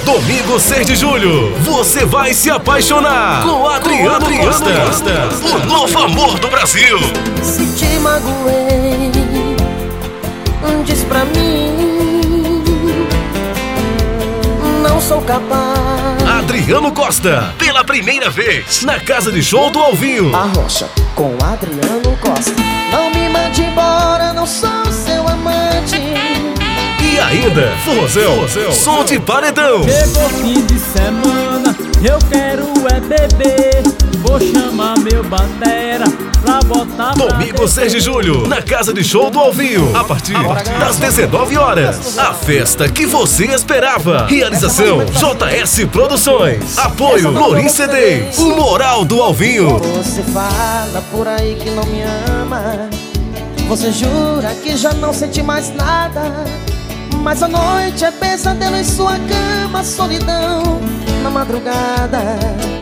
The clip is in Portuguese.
Domingo 6 de julho, você vai se apaixonar com Adriano Costa, o novo amor do Brasil. Se te magoei, diz pra mim, não sou capaz. Adriano Costa, pela primeira vez, na Casa de Show do Alvinho. A Rocha, com Adriano Costa. Não me mande embora, não sou seu amante. E ainda, forrozão, som de paredão. Chegou fim de semana, eu quero é beber. Vou chamar meu batera pra botar Domingo 6 de julho, na Casa de Show do Alvinho, a partir das 19 horas. A festa que você esperava. Realização JS Produções. Apoio Lorin CDs. O moral do Alvinho. Você fala por aí que não me ama. Você jura que já não sente mais nada. Mas a noite é pesadelo em sua cama, solidão na madrugada.